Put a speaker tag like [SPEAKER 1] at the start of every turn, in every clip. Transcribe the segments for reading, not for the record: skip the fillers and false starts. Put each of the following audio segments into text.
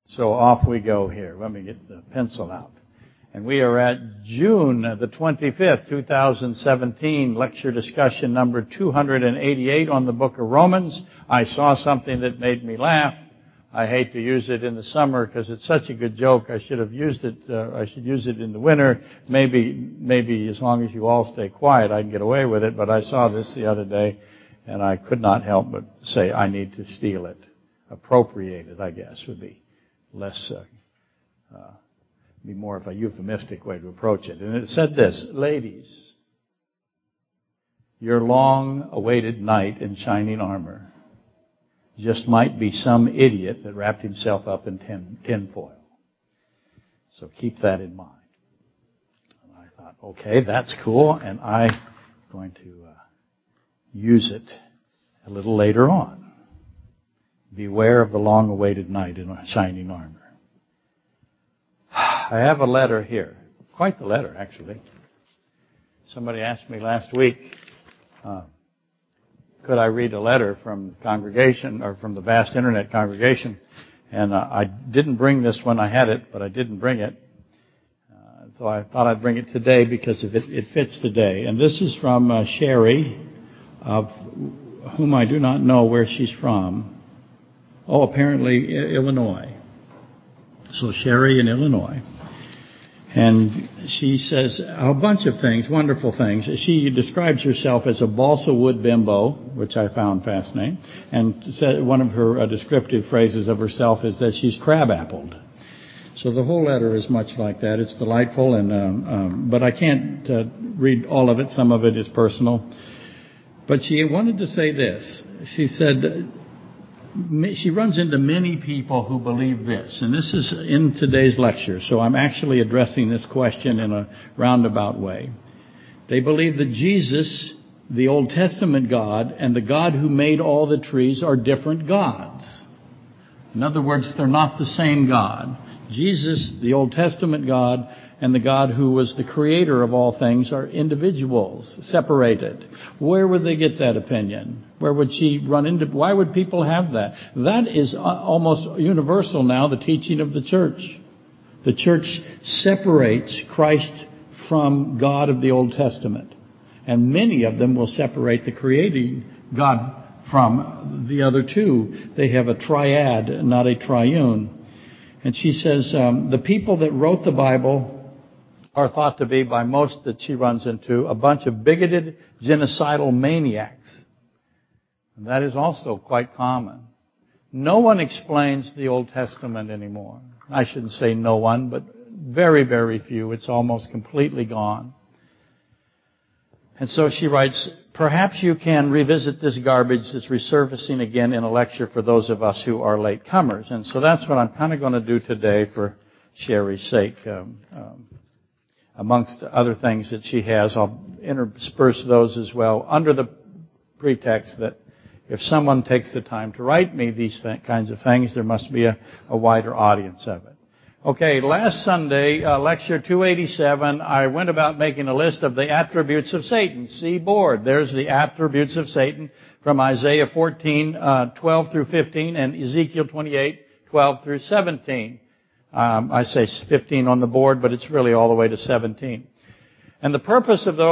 [SPEAKER 1] So off we go here. Let me get the pencil out. And we are at June the 25th, 2017, lecture discussion number 288 on the book of Romans. I saw something that made me laugh. I hate to use it in the summer because it's such a good joke. I should have used it. I should use it in the winter. Maybe as long as you all stay quiet, I can get away with it. But I saw this the other day, and I could not help but say I need to steal it. Appropriate it, I guess, would be less, be more of a euphemistic way to approach it. And it said this: ladies, your long-awaited knight in shining armor just might be some idiot that wrapped himself up in tinfoil. So keep that in mind. And I thought, okay, that's cool, and I'm going to use it a little later on. Beware of the long-awaited knight in shining armor. I have a letter here. Quite the letter, actually. Somebody asked me last week, could I read a letter from the congregation, or from the vast internet congregation? And I didn't bring this when I had it, but I didn't bring it. So I thought I'd bring it today because it fits today. And this is from Sherry, of whom I do not know where she's from. Oh, apparently Illinois. So Sherry in Illinois. And she says a bunch of things, wonderful things. She describes herself as a balsa wood bimbo, which I found fascinating. And said one of her descriptive phrases of herself is that she's crab-appled. So the whole letter is much like that. It's delightful, and but I can't read all of it. Some of it is personal. But she wanted to say this. She said she runs into many people who believe this, and this is in today's lecture, so I'm actually addressing this question in a roundabout way. They believe that Jesus, the Old Testament God, and the God who made all the trees are different gods. In other words, they're not the same God. Jesus, the Old Testament God, and the God who was the creator of all things are individuals, separated. Where would they get that opinion? Where would she run into? Why would people have that? That is almost universal now, the teaching of the church. The church separates Christ from God of the Old Testament. And many of them will separate the creating God from the other two. They have a triad, not a triune. And she says the people that wrote the Bible are thought to be, by most that she runs into, a bunch of bigoted, genocidal maniacs. And that is also quite common. No one explains the Old Testament anymore. I shouldn't say no one, but very, very few. It's almost completely gone. And so she writes, perhaps you can revisit this garbage that's resurfacing again in a lecture for those of us who are latecomers. And so that's what I'm kind of going to do today for Sherry's sake. Amongst other things that she has, I'll intersperse those as well, under the pretext that if someone takes the time to write me these kinds of things, there must be a wider audience of it. Okay, last Sunday, lecture 287, I went about making a list of the attributes of Satan. See board. There's the attributes of Satan from Isaiah 14, 12 through 15, and Ezekiel 28, 12 through 17. I say 15 on the board, but it's really all the way to 17. And the purpose of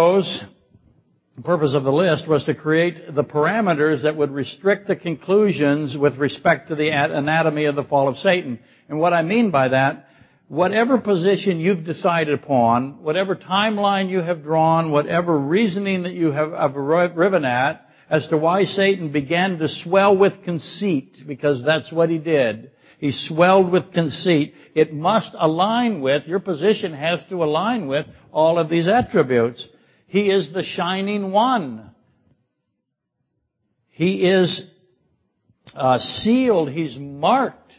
[SPEAKER 1] the list was to create the parameters that would restrict the conclusions with respect to the anatomy of the fall of Satan. And what I mean by that, whatever position you've decided upon, whatever timeline you have drawn, whatever reasoning that you have arriven at as to why Satan began to swell with conceit, because that's what he did. He swelled with conceit. It must align with, your position has to align with all of these attributes. He is the shining one. He is sealed. He's marked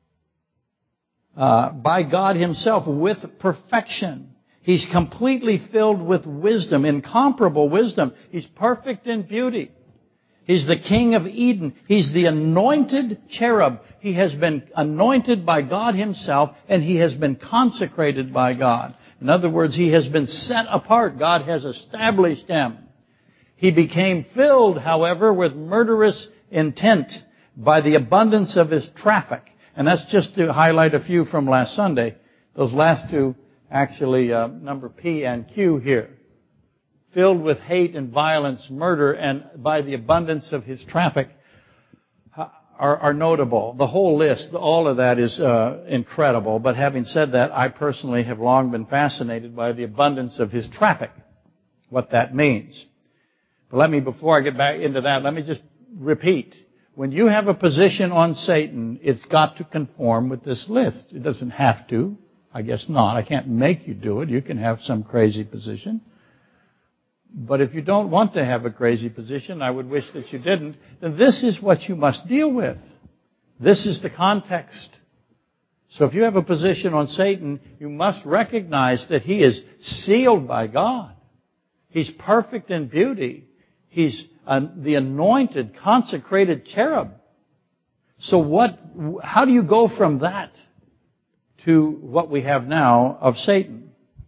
[SPEAKER 1] by God himself with perfection. He's completely filled with wisdom, incomparable wisdom. He's perfect in beauty. He's the King of Eden. He's the anointed cherub. He has been anointed by God himself, and he has been consecrated by God. In other words, he has been set apart. God has established him. He became filled, however, with murderous intent by the abundance of his traffic. And that's just to highlight a few from last Sunday. Those last two, actually, number P and Q here. Filled with hate and violence, murder, and by the abundance of his traffic are notable. The whole list, all of that is incredible. But having said that, I personally have long been fascinated by the abundance of his traffic, what that means. But before I get back into that, let me just repeat. When you have a position on Satan, it's got to conform with this list. It doesn't have to. I guess not. I can't make you do it. You can have some crazy position. But if you don't want to have a crazy position, I would wish that you didn't, then this is what you must deal with. This is the context. So if you have a position on Satan, you must recognize that he is sealed by God. He's perfect in beauty. He's the anointed, consecrated cherub. So how do you go from that to what we have now of Satan?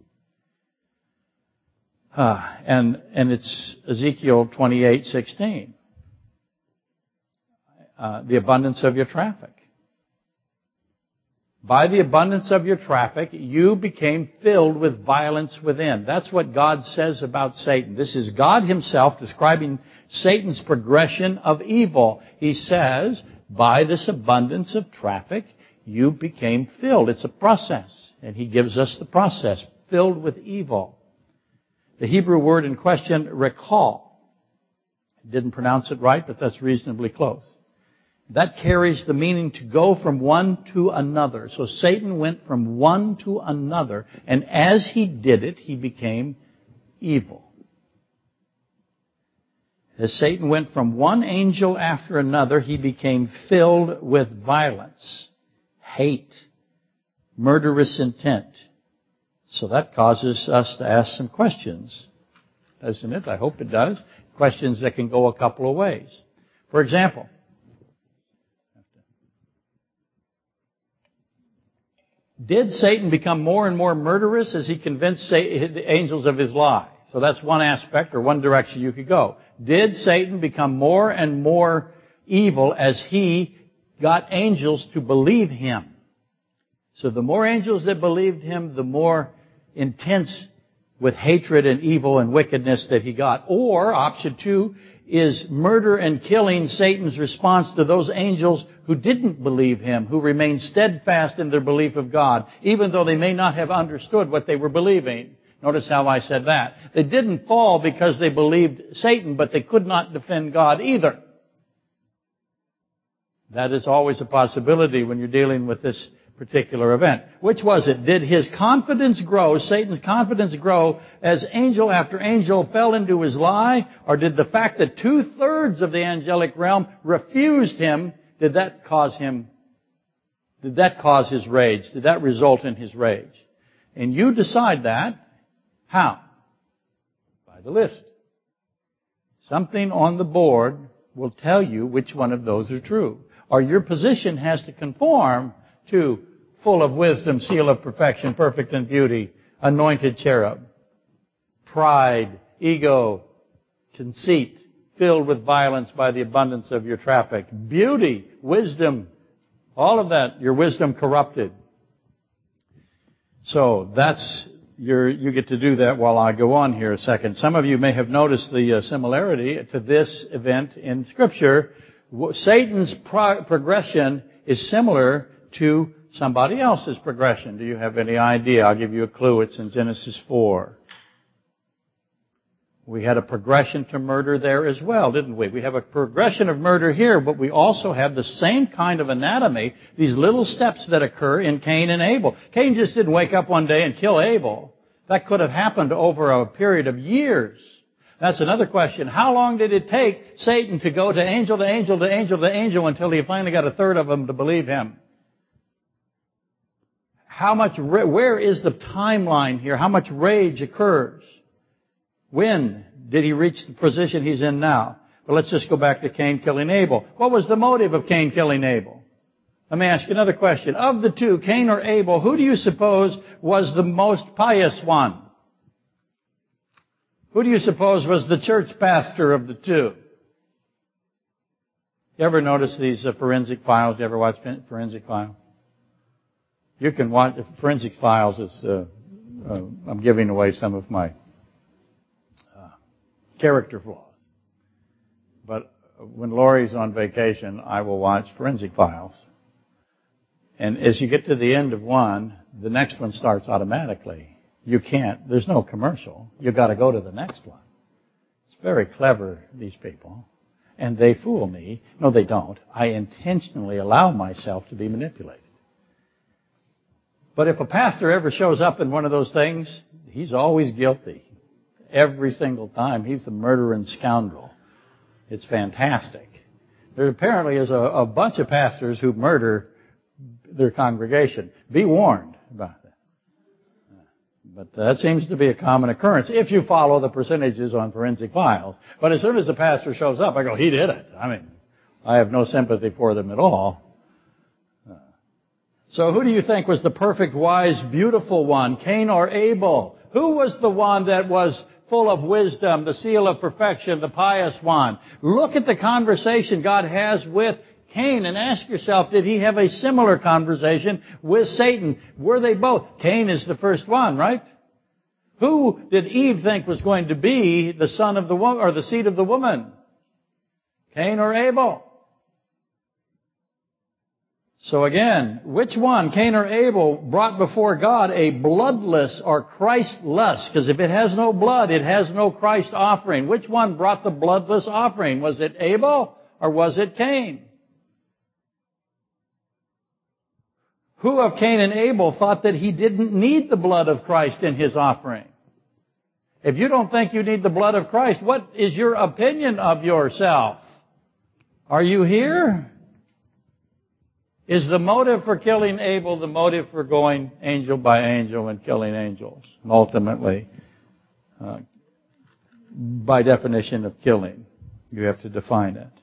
[SPEAKER 1] And it's Ezekiel 28:16. The abundance of your traffic. By the abundance of your traffic, you became filled with violence within. That's what God says about Satan. This is God himself describing Satan's progression of evil. He says, by this abundance of traffic, you became filled. It's a process. And he gives us the process. Filled with evil. The Hebrew word in question, recall. Didn't pronounce it right, but that's reasonably close. That carries the meaning to go from one to another. So Satan went from one to another, and as he did it, he became evil. As Satan went from one angel after another, he became filled with violence, hate, murderous intent. So that causes us to ask some questions, doesn't it? I hope it does. Questions that can go a couple of ways. For example, did Satan become more and more murderous as he convinced the angels of his lie? So that's one aspect or one direction you could go. Did Satan become more and more evil as he got angels to believe him? So the more angels that believed him, the more intense with hatred and evil and wickedness that he got. Or, option two, is murder and killing Satan's response to those angels who didn't believe him, who remained steadfast in their belief of God, even though they may not have understood what they were believing. Notice how I said that. They didn't fall because they believed Satan, but they could not defend God either. That is always a possibility when you're dealing with this particular event. Which was it? Did his confidence grow, Satan's confidence grow, as angel after angel fell into his lie? Or did the fact that 2/3 of the angelic realm refused him, did that cause his rage? Did that result in his rage? And you decide that. How? By the list. Something on the board will tell you which one of those are true. Or your position has to conform to full of wisdom, seal of perfection, perfect in beauty, anointed cherub, pride, ego, conceit, filled with violence by the abundance of your traffic, beauty, wisdom, all of that, your wisdom corrupted. So you get to do that while I go on here a second. Some of you may have noticed the similarity to this event in Scripture. Satan's progression is similar to somebody else's progression. Do you have any idea? I'll give you a clue. It's in Genesis 4. We had a progression to murder there as well, didn't we? We have a progression of murder here, but we also have the same kind of anatomy, these little steps that occur in Cain and Abel. Cain just didn't wake up one day and kill Abel. That could have happened over a period of years. That's another question. How long did it take Satan to go to angel to angel to angel to angel until he finally got 1/3 of them to believe him? Where is the timeline here? How much rage occurs? When did he reach the position he's in now? Well, let's just go back to Cain killing Abel. What was the motive of Cain killing Abel? Let me ask you another question. Of the two, Cain or Abel, who do you suppose was the most pious one? Who do you suppose was the church pastor of the two? You ever notice these forensic files? Do you ever watch forensic file? You can watch Forensic Files. I'm giving away some of my character flaws. But when Lori's on vacation, I will watch Forensic Files. And as you get to the end of one, the next one starts automatically. You can't. There's no commercial. You've got to go to the next one. It's very clever, these people. And they fool me. No, they don't. I intentionally allow myself to be manipulated. But if a pastor ever shows up in one of those things, he's always guilty. Every single time. He's the murdering scoundrel. It's fantastic. There apparently is a bunch of pastors who murder their congregation. Be warned about that. But that seems to be a common occurrence if you follow the percentages on Forensic Files. But as soon as the pastor shows up, I go, he did it. I mean, I have no sympathy for them at all. So who do you think was the perfect, wise, beautiful one, Cain or Abel? Who was the one that was full of wisdom, the seal of perfection, the pious one? Look at the conversation God has with Cain and ask yourself, did he have a similar conversation with Satan? Were they both? Cain is the first one, right? Who did Eve think was going to be the son of the woman, or the seed of the woman? Cain or Abel? So again, which one, Cain or Abel, brought before God a bloodless or Christless? Because if it has no blood, it has no Christ offering. Which one brought the bloodless offering? Was it Abel or was it Cain? Who of Cain and Abel thought that he didn't need the blood of Christ in his offering? If you don't think you need the blood of Christ, what is your opinion of yourself? Are you here? Is the motive for killing Abel the motive for going angel by angel and killing angels? And ultimately, by definition of killing, you have to define it.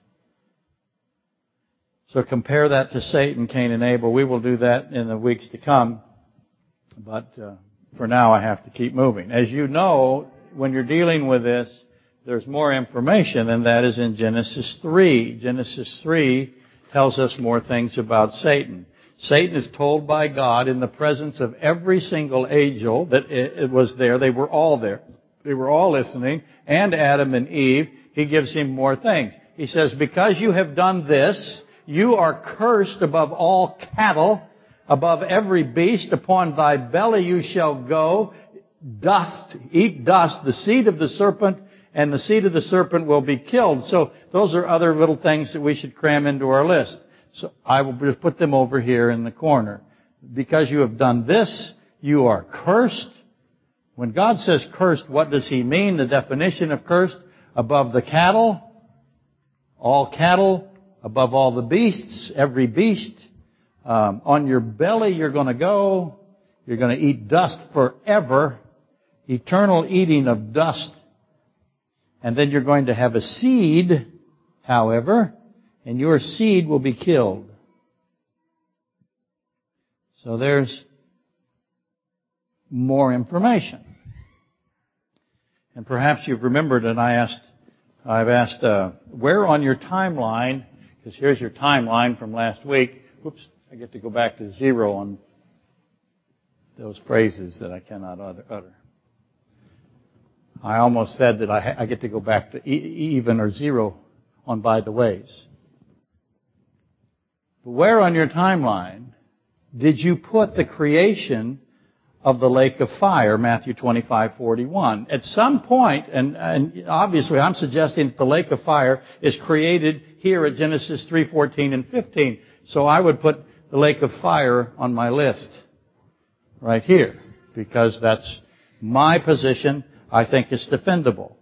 [SPEAKER 1] So compare that to Satan, Cain, and Abel. We will do that in the weeks to come. But for now, I have to keep moving. As you know, when you're dealing with this, there's more information, and that is in Genesis 3. Genesis 3 tells us more things about Satan. Satan is told by God in the presence of every single angel that it was there. They were all there. They were all listening. And Adam and Eve. He gives him more things. He says, because you have done this, you are cursed above all cattle, above every beast. Upon thy belly you shall go. Dust, eat dust, the seed of the serpent, and the seed of the serpent will be killed. So those are other little things that we should cram into our list. So I will just put them over here in the corner. Because you have done this, you are cursed. When God says cursed, what does He mean? The definition of cursed, above the cattle, all cattle, above all the beasts, every beast. On your belly you're going to go. You're going to eat dust forever. Eternal eating of dust. And then you're going to have a seed, however, and your seed will be killed. So there's more information. And perhaps you've remembered, and I've asked, where on your timeline, because here's your timeline from last week. Oops, I get to go back to 0 on those phrases that I cannot utter. I almost said that I get to go back to even or 0 on by the ways. But where on your timeline did you put the creation of the lake of fire, Matthew 25:41? At some point, and obviously I'm suggesting that the lake of fire is created here at Genesis 3:14 and 15. So I would put the lake of fire on my list right here, because that's my position. I think it's defendable.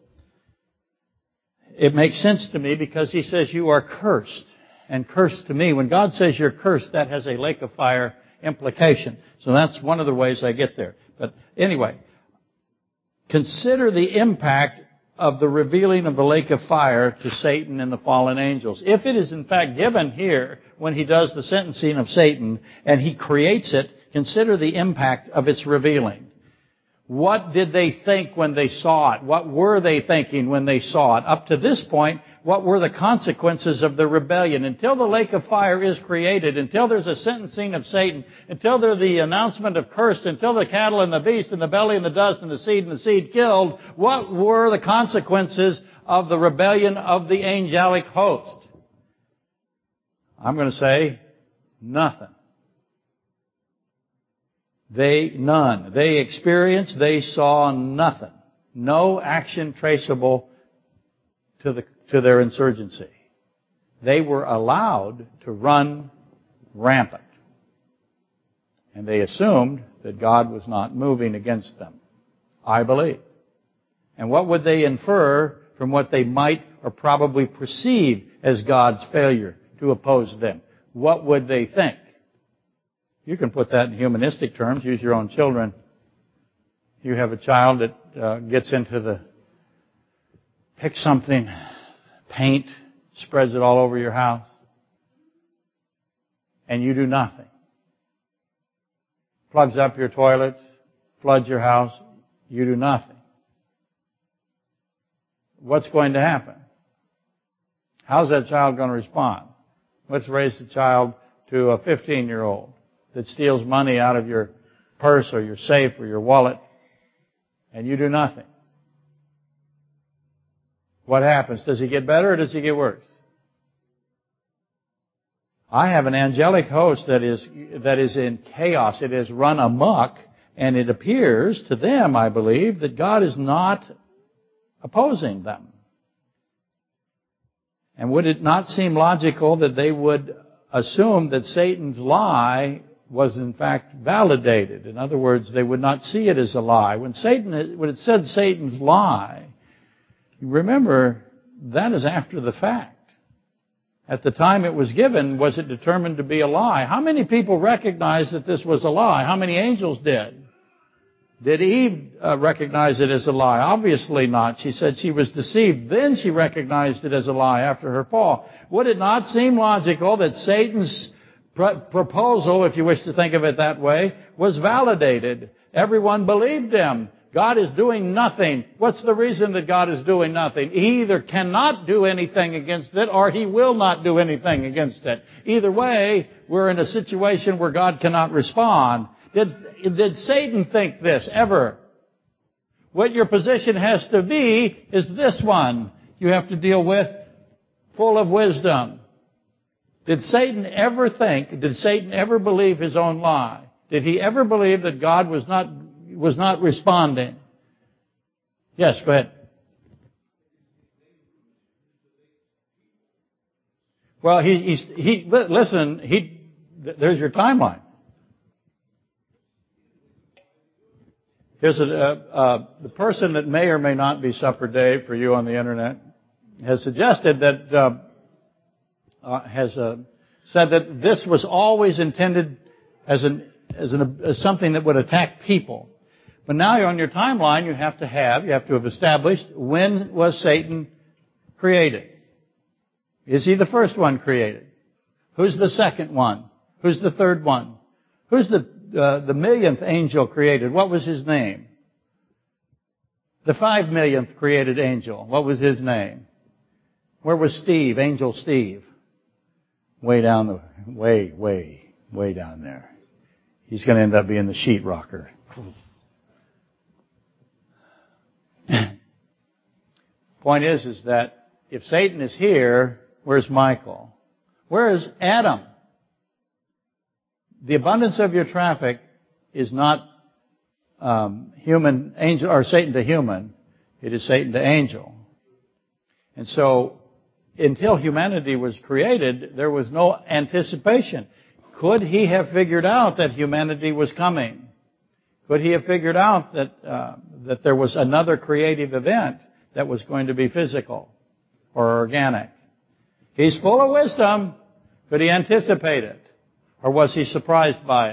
[SPEAKER 1] It makes sense to me because He says you are cursed. And cursed to me, when God says you're cursed, that has a lake of fire implication. So that's one of the ways I get there. But anyway, consider the impact of the revealing of the lake of fire to Satan and the fallen angels. If it is in fact given here when He does the sentencing of Satan and He creates it, consider the impact of its revealing. What did they think when they saw it? What were they thinking when they saw it? Up to this point, what were the consequences of the rebellion? Until the lake of fire is created, until there's a sentencing of Satan, until there's the announcement of cursed, until the cattle and the beast and the belly and the dust and the seed killed, what were the consequences of the rebellion of the angelic host? I'm going to say nothing. None. They experienced, they saw nothing. No action traceable to their insurgency. They were allowed to run rampant. And they assumed that God was not moving against them. I believe. And what would they infer from what they might or probably perceive as God's failure to oppose them? What would they think? You can put that in humanistic terms. Use your own children. You have a child that gets into picks something, paint, spreads it all over your house, and you do nothing. Plugs up your toilets, floods your house, you do nothing. What's going to happen? How's that child going to respond? Let's raise the child to a 15-year-old that steals money out of your purse or your safe or your wallet, and you do nothing. What happens? Does he get better or does he get worse? I have an angelic host that is in chaos. It has run amok, and it appears to them, I believe, that God is not opposing them. And would it not seem logical that they would assume that Satan's lie was in fact validated? In other words, they would not see it as a lie. When it said Satan's lie, remember, that is after the fact. At the time it was given, was it determined to be a lie? How many people recognized that this was a lie? How many angels did? Did Eve recognize it as a lie? Obviously not. She said she was deceived. Then she recognized it as a lie after her fall. Would it not seem logical that Satan's proposal, if you wish to think of it that way, was validated? Everyone believed him. God is doing nothing. What's the reason that God is doing nothing? He either cannot do anything against it or he will not do anything against it. Either way, we're in a situation where God cannot respond. Did Satan think this ever? What your position has to be is this one. You have to deal with full of wisdom. Did Satan ever believe his own lie? Did he ever believe that God was not responding? Yes, go ahead. Well, listen, there's your timeline. Here's the person that may or may not be Supper Dave for you on the internet has suggested that, said that this was always intended as something that would attack people. But now on your timeline, you have to have established when was Satan created. Is he the first one created? Who's the second one? Who's the third one? Who's the millionth angel created? What was his name? The 5 millionth created angel. What was his name? Where was Steve? Angel Steve. Way down way down there. He's going to end up being the sheetrocker. Point is that if Satan is here, where's Michael? Where is Adam? The abundance of your traffic is not human angel or Satan to human. It is Satan to angel. And so, until humanity was created, there was no anticipation. Could he have figured out that humanity was coming? Could he have figured out that there was another creative event that was going to be physical or organic? He's full of wisdom. Could he anticipate it? Or was he surprised by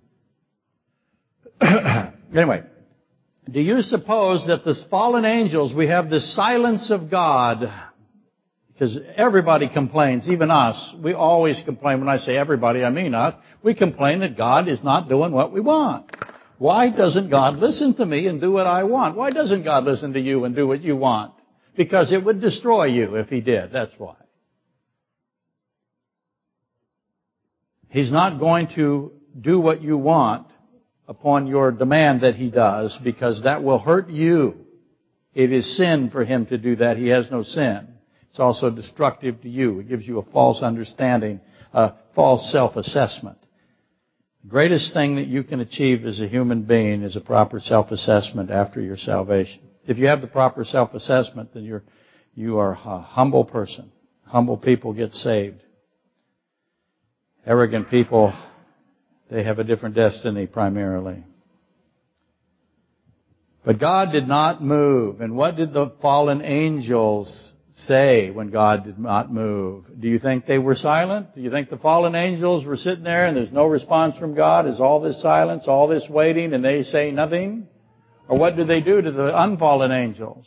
[SPEAKER 1] it? Anyway, do you suppose that the fallen angels, we have this silence of God? Because everybody complains, even us. We always complain. When I say everybody, I mean us. We complain that God is not doing what we want. Why doesn't God listen to me and do what I want? Why doesn't God listen to you and do what you want? Because it would destroy you if He did. That's why. He's not going to do what you want upon your demand that He does, because that will hurt you. It is sin for Him to do that. He has no sin. It's also destructive to you. It gives you a false understanding, a false self-assessment. The greatest thing that you can achieve as a human being is a proper self-assessment after your salvation. If you have the proper self-assessment, then you are a humble person. Humble people get saved. Arrogant people, they have a different destiny primarily. But God did not move. And what did the fallen angels say when God did not move? Do you think they were silent? Do you think the fallen angels were sitting there and there's no response from God? Is all this silence, all this waiting, and they say nothing? Or what did they do to the unfallen angels?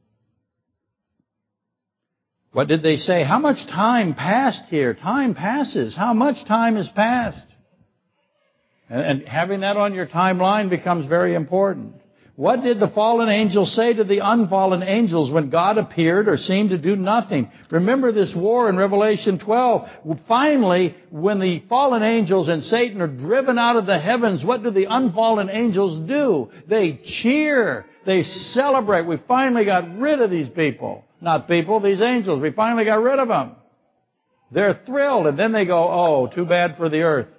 [SPEAKER 1] What did they say? How much time passed here? Time passes. How much time has passed? And having that on your timeline becomes very important. What did the fallen angels say to the unfallen angels when God appeared or seemed to do nothing? Remember this war in Revelation 12. Finally, when the fallen angels and Satan are driven out of the heavens, what do the unfallen angels do? They cheer. They celebrate. We finally got rid of these people. Not people, these angels. We finally got rid of them. They're thrilled. And then they go, oh, too bad for the earth.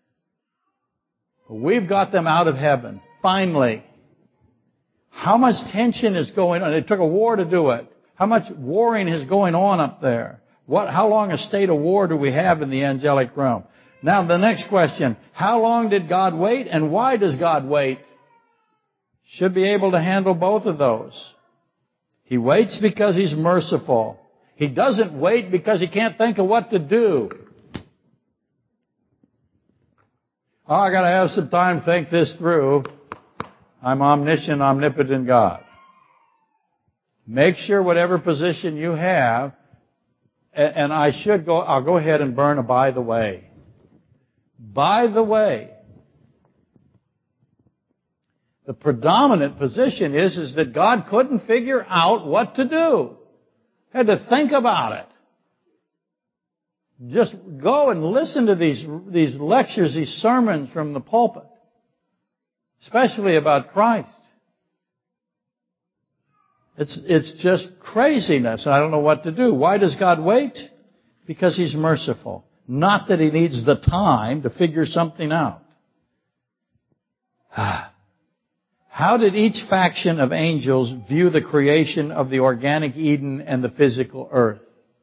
[SPEAKER 1] We've got them out of heaven. Finally. How much tension is going on? It took a war to do it. How much warring is going on up there? How long a state of war do we have in the angelic realm? Now the next question. How long did God wait, and why does God wait? Should be able to handle both of those. He waits because He's merciful. He doesn't wait because He can't think of what to do. Oh, I got to have some time to think this through. I'm omniscient, omnipotent God. Make sure whatever position you have, and I'll go ahead and burn a by the way. By the way. The predominant position is that God couldn't figure out what to do. Had to think about it. Just go and listen to these lectures, these sermons from the pulpit. Especially about Christ. It's just craziness. I don't know what to do. Why does God wait? Because He's merciful. Not that He needs the time to figure something out. How did each faction of angels view the creation of the organic Eden and the physical earth?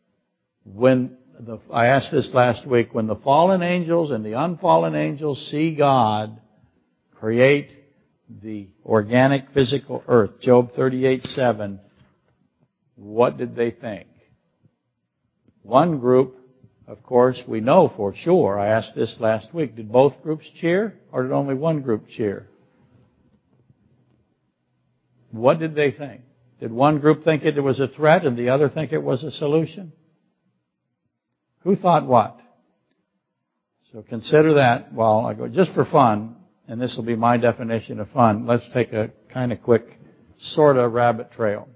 [SPEAKER 1] I asked this last week, when the fallen angels and the unfallen angels see God create the organic physical earth, Job 38:7, what did they think? One group, of course, we know for sure. I asked this last week. Did both groups cheer, or did only one group cheer? What did they think? Did one group think it was a threat and the other think it was a solution? Who thought what? So consider that while I go. Just for fun, and this will be my definition of fun, let's take a kind of quick sort of rabbit trail.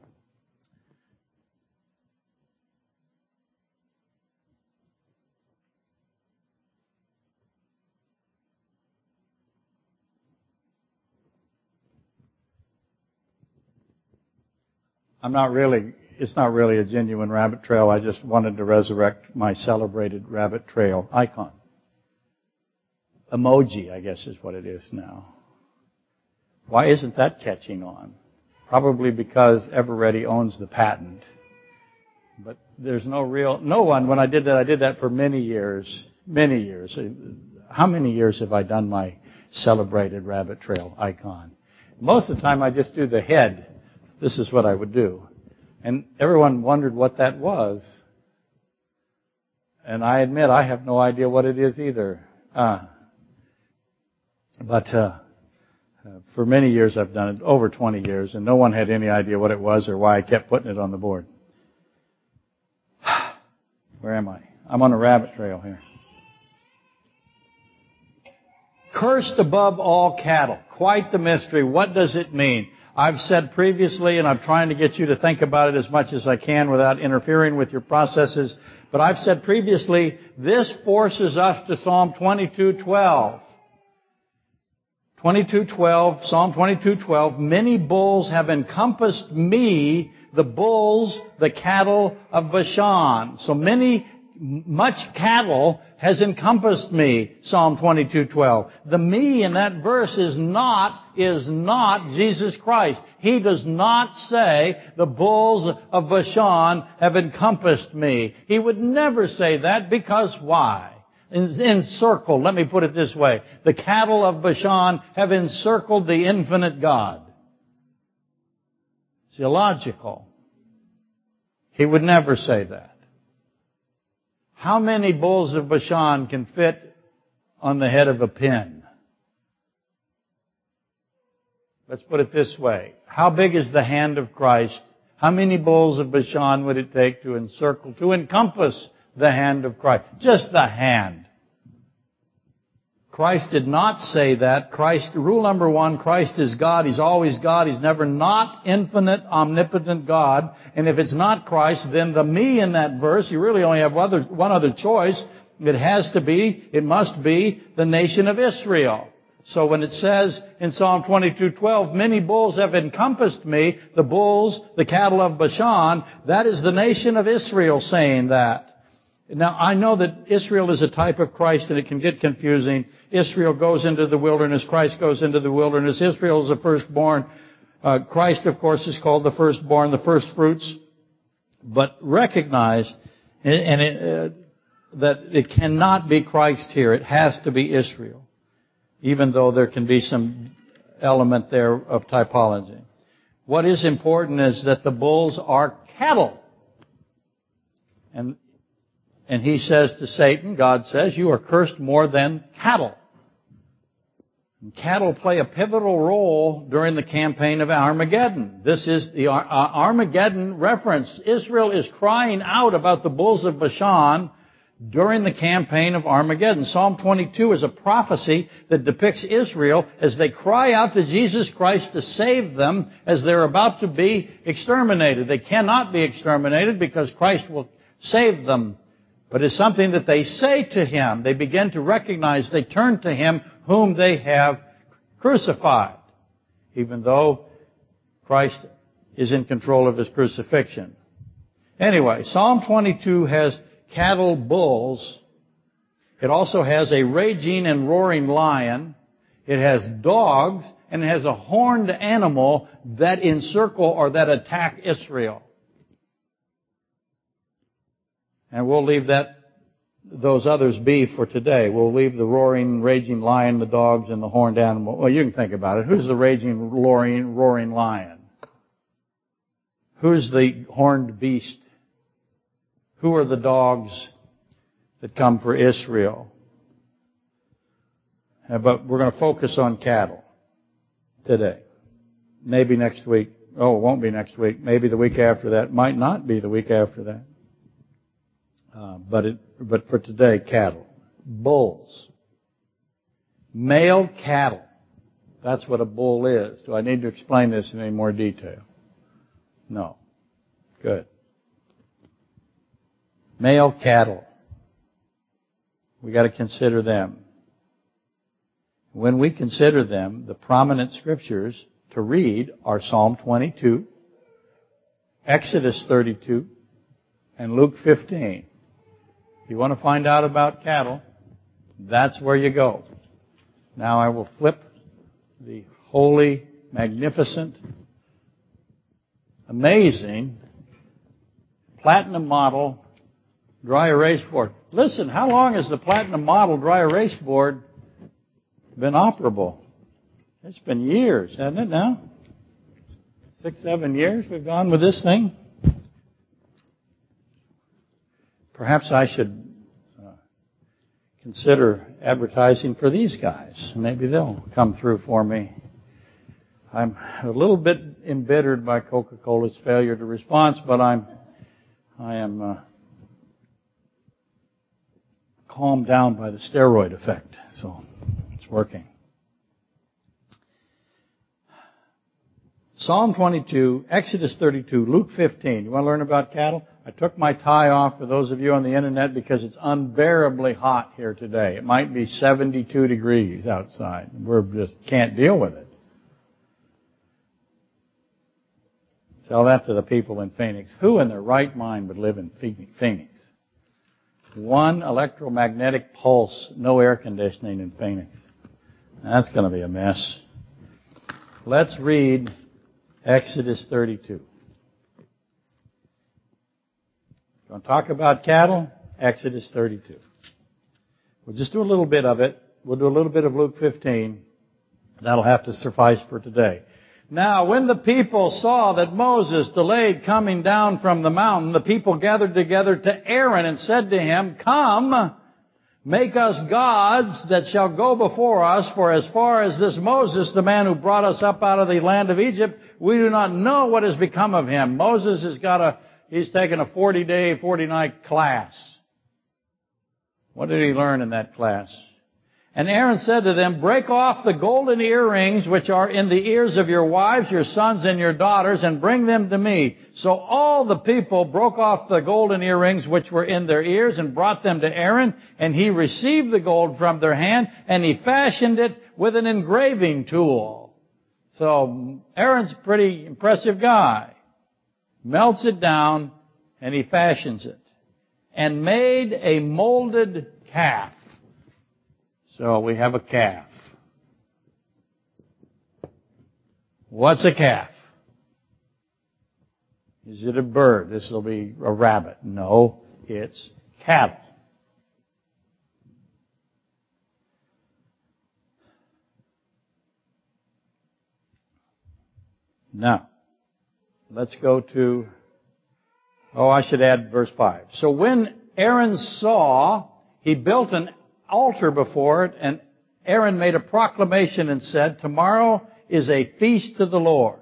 [SPEAKER 1] It's not really a genuine rabbit trail. I just wanted to resurrect my celebrated rabbit trail icon. Emoji, I guess, is what it is now. Why isn't that catching on? Probably because Eveready owns the patent. But there's no one, when I did that for many years. How many years have I done my celebrated rabbit trail icon? Most of the time I just do the head. This is what I would do. And everyone wondered what that was. And I admit I have no idea what it is either. But for many years I've done it, over 20 years, and no one had any idea what it was or why I kept putting it on the board. Where am I? I'm on a rabbit trail here. cursed above all cattle. Quite the mystery. What does it mean? I've said previously, and I'm trying to get you to think about it as much as I can without interfering with your processes, but I've said previously, this forces us to Psalm 22:12. 22:12, Psalm 22:12, many bulls have encompassed me, the bulls, the cattle of Bashan. So much cattle has encompassed me, Psalm 22:12. The me in that verse is not Jesus Christ. He does not say the bulls of Bashan have encompassed me. He would never say that, because why? Encircled, let me put it this way. The cattle of Bashan have encircled the infinite God. It's illogical. He would never say that. How many bulls of Bashan can fit on the head of a pin? Let's put it this way. How big is the hand of Christ? How many bulls of Bashan would it take to encompass the hand of Christ? Just the hand. Christ did not say that. Rule number one, Christ is God. He's always God. He's never not infinite, omnipotent God. And if it's not Christ, then the me in that verse, you really only have one other choice. It must be the nation of Israel. So when it says in Psalm 22:12, many bulls have encompassed me, the bulls, the cattle of Bashan, that is the nation of Israel saying that. Now, I know that Israel is a type of Christ, and it can get confusing. Israel goes into the wilderness. Christ goes into the wilderness. Israel is the firstborn. Christ, of course, is called the firstborn, the first fruits. But recognize that it cannot be Christ here. It has to be Israel, even though there can be some element there of typology. What is important is that the bulls are cattle. And he says to Satan, God says, you are cursed more than cattle. And cattle play a pivotal role during the campaign of Armageddon. This is the Armageddon reference. Israel is crying out about the bulls of Bashan during the campaign of Armageddon. Psalm 22 is a prophecy that depicts Israel as they cry out to Jesus Christ to save them as they're about to be exterminated. They cannot be exterminated because Christ will save them. But it's something that they say to Him. They begin to recognize, they turn to Him whom they have crucified, even though Christ is in control of His crucifixion. Anyway, Psalm 22 has cattle, bulls. It also has a raging and roaring lion. It has dogs, and it has a horned animal that encircle or that attack Israel. And we'll leave those others be for today. We'll leave the roaring, raging lion, the dogs, and the horned animal. Well, you can think about it. Who's the raging, roaring lion? Who's the horned beast? Who are the dogs that come for Israel? But we're going to focus on cattle today. Maybe next week. Oh, it won't be next week. Maybe the week after that. Might not be the week after that. But for today, cattle. Bulls. Male cattle. That's what a bull is. Do I need to explain this in any more detail? No. Good. Male cattle. We got to consider them. When we consider them, the prominent scriptures to read are Psalm 22, Exodus 32, and Luke 15. If you want to find out about cattle, that's where you go. Now I will flip the holy, magnificent, amazing, platinum model dry erase board. Listen, how long has the platinum model dry erase board been operable? It's been years, hasn't it now? 6, 7 years we've gone with this thing. Perhaps I should consider advertising for these guys. Maybe they'll come through for me. I'm a little bit embittered by Coca-Cola's failure to respond, but I am calmed down by the steroid effect. So it's working. Psalm 22, Exodus 32, Luke 15. You want to learn about cattle? I took my tie off for those of you on the internet because it's unbearably hot here today. It might be 72 degrees outside. We just can't deal with it. Tell that to the people in Phoenix. Who in their right mind would live in Phoenix? One electromagnetic pulse, no air conditioning in Phoenix. That's going to be a mess. Let's read Exodus 32. Want to talk about cattle? Exodus 32. We'll just do a little bit of it. We'll do a little bit of Luke 15. That'll have to suffice for today. Now, when the people saw that Moses delayed coming down from the mountain, the people gathered together to Aaron and said to him, "Come, make us gods that shall go before us, for as far as this Moses, the man who brought us up out of the land of Egypt, we do not know what has become of him." Moses he's taken a 40-day, 40-night class. What did he learn in that class? And Aaron said to them, "Break off the golden earrings which are in the ears of your wives, your sons, and your daughters, and bring them to me." So all the people broke off the golden earrings which were in their ears and brought them to Aaron, and he received the gold from their hand, and he fashioned it with an engraving tool. So Aaron's a pretty impressive guy. Melts it down, and he fashions it, and made a molded calf. So we have a calf. What's a calf? Is it a bird? This will be a rabbit. No, it's cattle. Now, let's go to, I should add verse 5. So when Aaron saw, he built an altar before it, and Aaron made a proclamation and said, "Tomorrow is a feast to the Lord."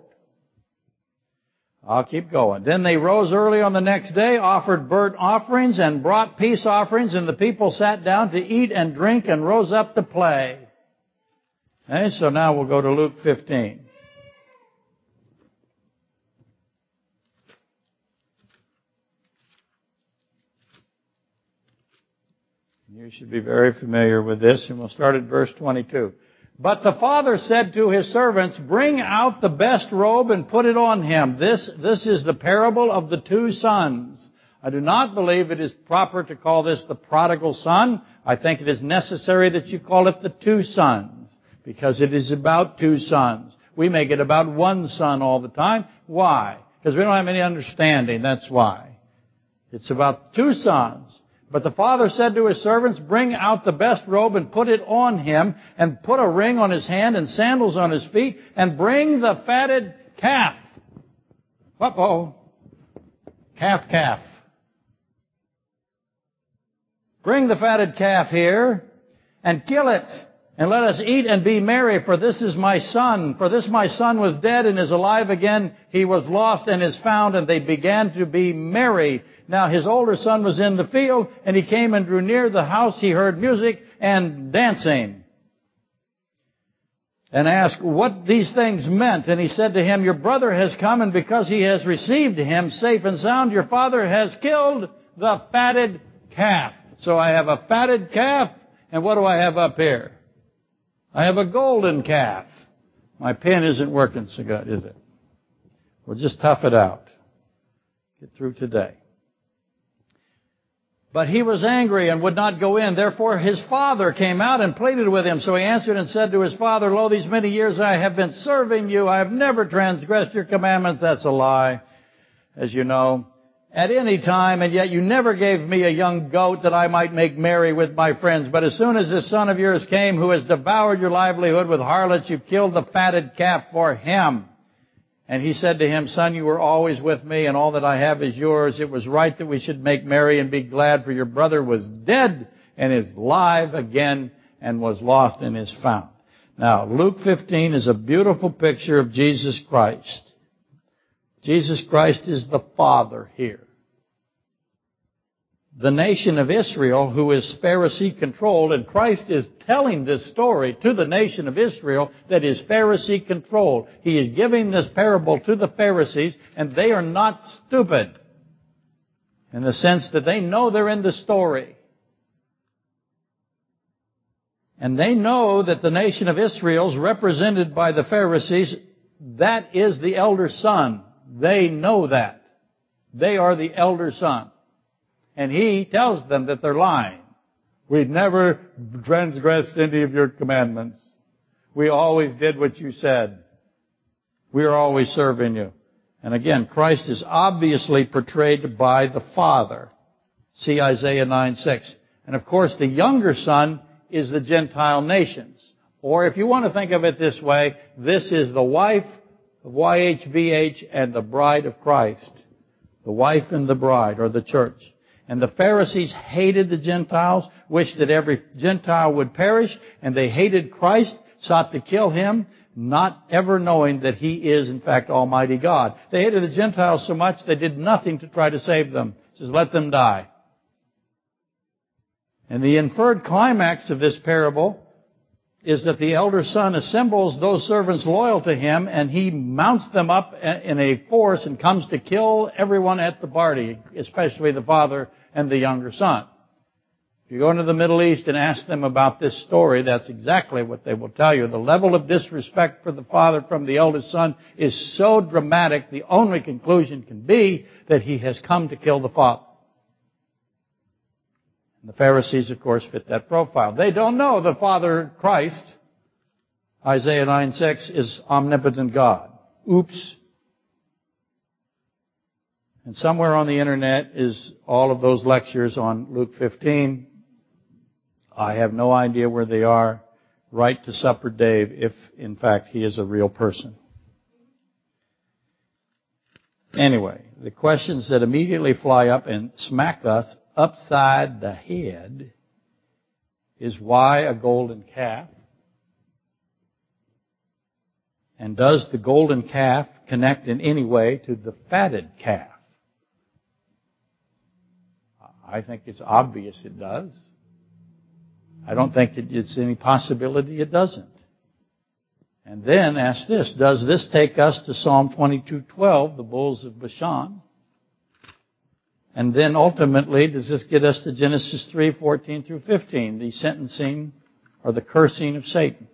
[SPEAKER 1] I'll keep going. Then they rose early on the next day, offered burnt offerings, and brought peace offerings, and the people sat down to eat and drink and rose up to play. Okay, so now we'll go to Luke 15. You should be very familiar with this, and we'll start at verse 22. But the father said to his servants, "Bring out the best robe and put it on him." This is the parable of the two sons. I do not believe it is proper to call this the prodigal son. I think it is necessary that you call it the two sons, because it is about two sons. We make it about one son all the time. Why? Because we don't have any understanding. That's why. It's about two sons. But the father said to his servants, "Bring out the best robe and put it on him, and put a ring on his hand and sandals on his feet, and bring the fatted calf." Uh-oh. Calf. "Bring the fatted calf here, and kill it, and let us eat and be merry, for this is my son. For this my son was dead and is alive again. He was lost and is found." And they began to be merry. Now his older son was in the field, and he came and drew near the house. He heard music and dancing, and asked what these things meant. And he said to him, "Your brother has come, and because he has received him safe and sound, your father has killed the fatted calf." So I have a fatted calf, and what do I have up here? I have a golden calf. My pen isn't working so good, is it? We'll just tough it out. Get through today. But he was angry and would not go in. Therefore his father came out and pleaded with him. So he answered and said to his father, "Lo, these many years I have been serving you. I have never transgressed your commandments." That's a lie, as you know. "At any time, and yet you never gave me a young goat that I might make merry with my friends. But as soon as this son of yours came, who has devoured your livelihood with harlots, you killed the fatted calf for him." And he said to him, "Son, you were always with me, and all that I have is yours. It was right that we should make merry and be glad, for your brother was dead and is alive again, and was lost and is found." Now, Luke 15 is a beautiful picture of Jesus Christ. Jesus Christ is the Father here. the nation of Israel, who is Pharisee controlled, and Christ is telling this story to the nation of Israel that is Pharisee controlled. He is giving this parable to the Pharisees, and they are not stupid in the sense that they know they're in the story. And they know that the nation of Israel is represented by the Pharisees. That is the elder son. They know that. They are the elder son. And he tells them that they're lying. We've never transgressed any of your commandments. We always did what you said. We are always serving you. And again, Christ is obviously portrayed by the Father. See Isaiah 9:6. And of course, the younger son is the Gentile nations. Or if you want to think of it this way, this is the wife of YHVH and the bride of Christ. The wife and the bride, or the church. And the Pharisees hated the Gentiles, wished that every Gentile would perish, and they hated Christ, sought to kill him, not ever knowing that he is, in fact, Almighty God. They hated the Gentiles so much they did nothing to try to save them. It says, let them die. And the inferred climax of this parable is that the elder son assembles those servants loyal to him, and he mounts them up in a force and comes to kill everyone at the party, especially the father and the younger son. If you go into the Middle East and ask them about this story, that's exactly what they will tell you. The level of disrespect for the father from the eldest son is so dramatic, the only conclusion can be that he has come to kill the father. And the Pharisees, of course, fit that profile. They don't know the Father Christ, Isaiah 9:6, is omnipotent God. Oops. And somewhere on the internet is all of those lectures on Luke 15. I have no idea where they are. Write to Supper Dave if, in fact, he is a real person. Anyway, the questions that immediately fly up and smack us upside the head is why a golden calf? And does the golden calf connect in any way to the fatted calf? I think it's obvious it does. I don't think it's any possibility it doesn't. And then ask this, does this take us to Psalm 22:12, the bulls of Bashan? And then ultimately, does this get us to Genesis 3:14 through 15, the sentencing or the cursing of Satan?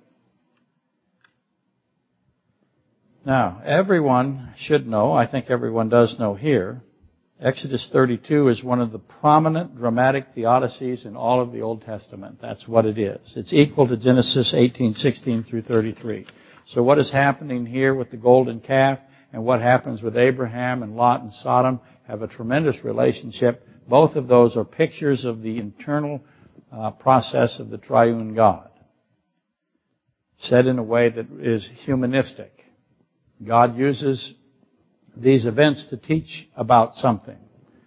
[SPEAKER 1] Now, everyone should know, I think everyone does know here, Exodus 32 is one of the prominent dramatic theodicies in all of the Old Testament. That's what it is. It's equal to Genesis 18:16 through 33. So what is happening here with the golden calf and what happens with Abraham and Lot and Sodom have a tremendous relationship. Both of those are pictures of the internal process of the triune God, said in a way that is humanistic. God uses these events to teach about something.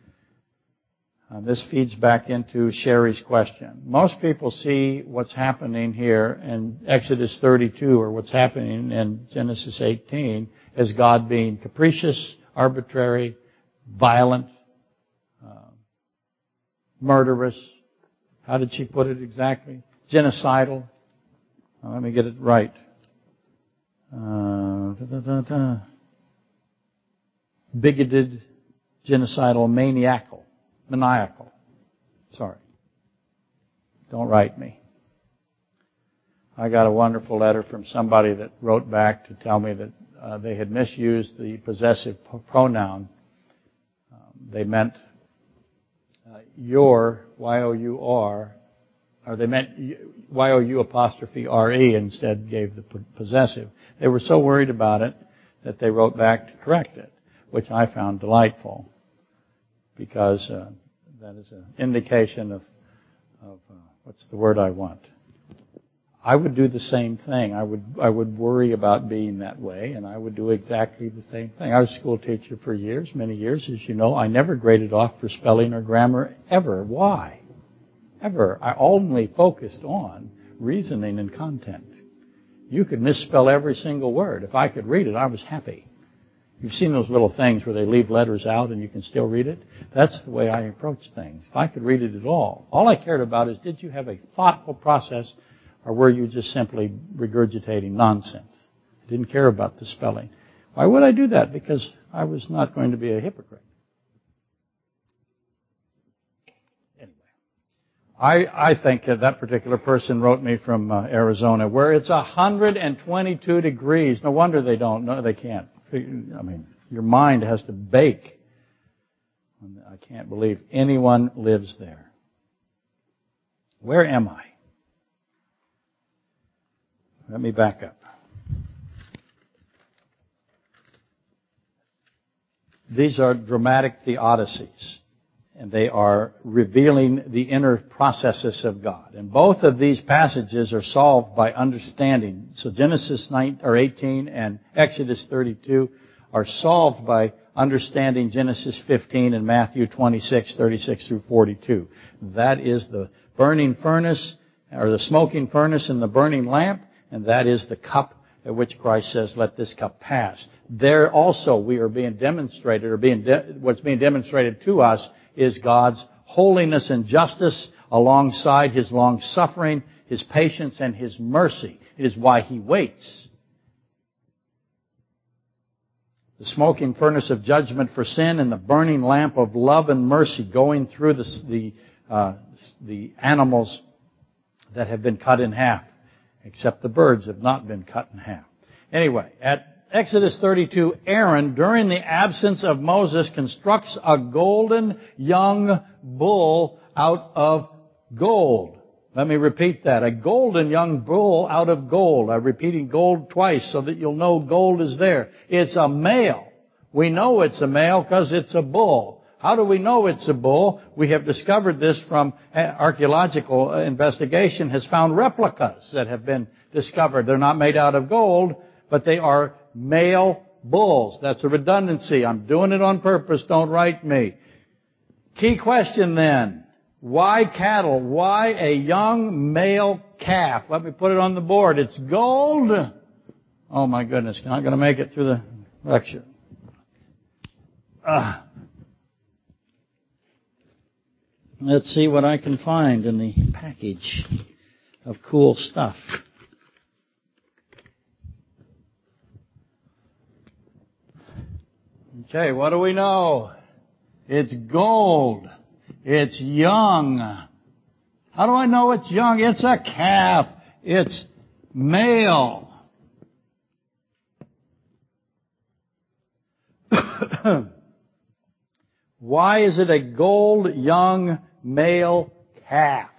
[SPEAKER 1] This feeds back into Sherry's question. Most people see what's happening here in Exodus 32 or what's happening in Genesis 18 as God being capricious, arbitrary, violent, murderous. How did she put it exactly? Genocidal. Now, let me get it right. Bigoted, genocidal, maniacal. Sorry. Don't write me. I got a wonderful letter from somebody that wrote back to tell me that they had misused the possessive pronoun. They meant your, Y-O-U-R, or they meant Y-O-U apostrophe R-E instead gave the possessive. They were so worried about it that they wrote back to correct it, which I found delightful because that is an indication of what's the word I want. I would do the same thing. I would worry about being that way, and I would do exactly the same thing. I was a school teacher for years, many years, as you know. I never graded off for spelling or grammar, ever. Why? Ever. I only focused on reasoning and content. You could misspell every single word. If I could read it, I was happy. You've seen those little things where they leave letters out and you can still read it? That's the way I approach things. If I could read it at all I cared about is, did you have a thoughtful process, or were you just simply regurgitating nonsense? I didn't care about the spelling. Why would I do that? Because I was not going to be a hypocrite. Anyway, I think that particular person wrote me from Arizona, where it's 122 degrees. No wonder they don't. No, they can't. I mean, your mind has to bake. I can't believe anyone lives there. Where am I? Let me back up. These are dramatic theodicies, and they are revealing the inner processes of God. And both of these passages are solved by understanding. So Genesis 18 and Exodus 32 are solved by understanding Genesis 15 and Matthew 26, 36 through 42. That is the burning furnace, or the smoking furnace and the burning lamp, and that is the cup at which Christ says, let this cup pass. There also we are being demonstrated, what's being demonstrated to us is God's holiness and justice alongside His long-suffering, His patience, and His mercy. It is why He waits. The smoking furnace of judgment for sin and the burning lamp of love and mercy going through the animals that have been cut in half, except the birds have not been cut in half. Anyway, at Exodus 32, Aaron, during the absence of Moses, constructs a golden young bull out of gold. Let me repeat that. A golden young bull out of gold. I'm repeating gold twice so that you'll know gold is there. It's a male. We know it's a male because it's a bull. How do we know it's a bull? We have discovered this from archaeological investigation, has found replicas that have been discovered. They're not made out of gold, but they are male bulls. That's a redundancy. I'm doing it on purpose. Don't write me. Key question then. Why cattle? Why a young male calf? Let me put it on the board. It's gold. Oh my goodness. I'm not going to make it through the lecture. Let's see what I can find in the package of cool stuff. Okay, what do we know? It's gold. It's young. How do I know it's young? It's a calf. It's male. Why is it a gold young male calf?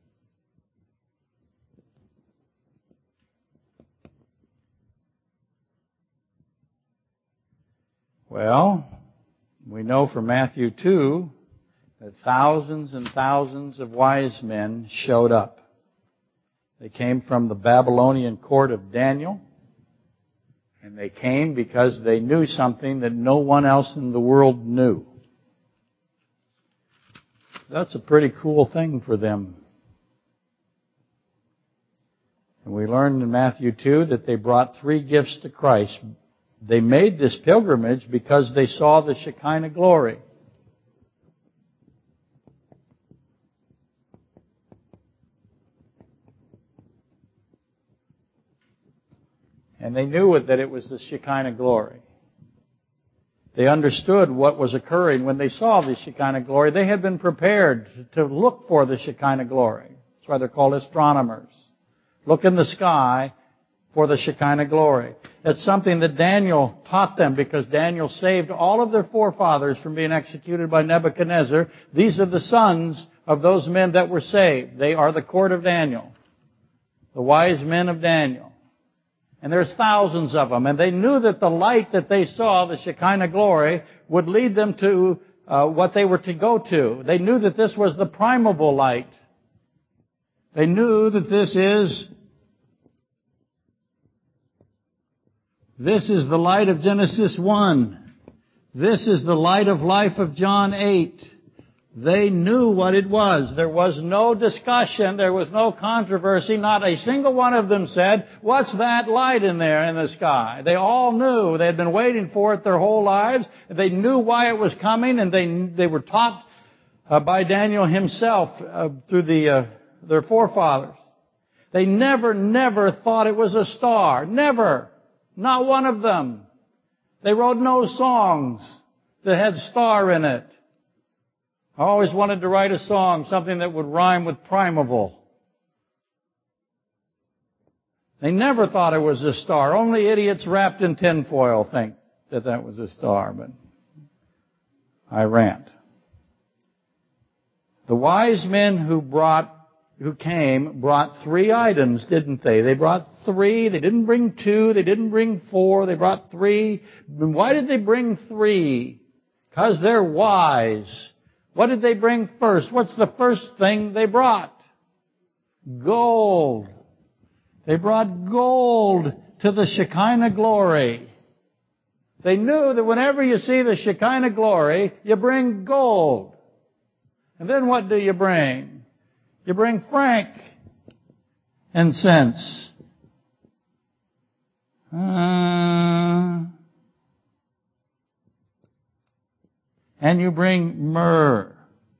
[SPEAKER 1] Well, we know from Matthew 2 that thousands and thousands of wise men showed up. They came from the Babylonian court of Daniel, and they came because they knew something that no one else in the world knew. That's a pretty cool thing for them. And we learned in Matthew 2 that they brought 3 gifts to Christ. They made this pilgrimage because they saw the Shekinah glory. And they knew that it was the Shekinah glory. They understood what was occurring when they saw the Shekinah glory. They had been prepared to look for the Shekinah glory. That's why they're called astronomers. Look in the sky for the Shekinah glory. That's something that Daniel taught them because Daniel saved all of their forefathers from being executed by Nebuchadnezzar. These are the sons of those men that were saved. They are the court of Daniel, the wise men of Daniel. And there's thousands of them. And they knew that the light that they saw, the Shekinah glory, would lead them to what they were to go to. They knew that this was the primable light. They knew that this is the light of Genesis 1. This is the light of life of John 8. They knew what it was. There was no discussion. There was no controversy. Not a single one of them said, "What's that light in there in the sky?" They all knew. They had been waiting for it their whole lives. They knew why it was coming, and they were taught by Daniel himself through their forefathers. They never thought it was a star. Never. Not one of them. They wrote no songs that had star in it. I always wanted to write a song, something that would rhyme with primeval. They never thought it was a star. Only idiots wrapped in tinfoil think that was a star, but I rant. The wise men who came brought 3 items, didn't they? They brought 3. They didn't bring 2. They didn't bring 4. They brought 3. Why did they bring 3? Because they're wise. What did they bring first? What's the first thing they brought? Gold. They brought gold to the Shekinah glory. They knew that whenever you see the Shekinah glory, you bring gold. And then what do you bring? You bring frankincense. And you bring myrrh.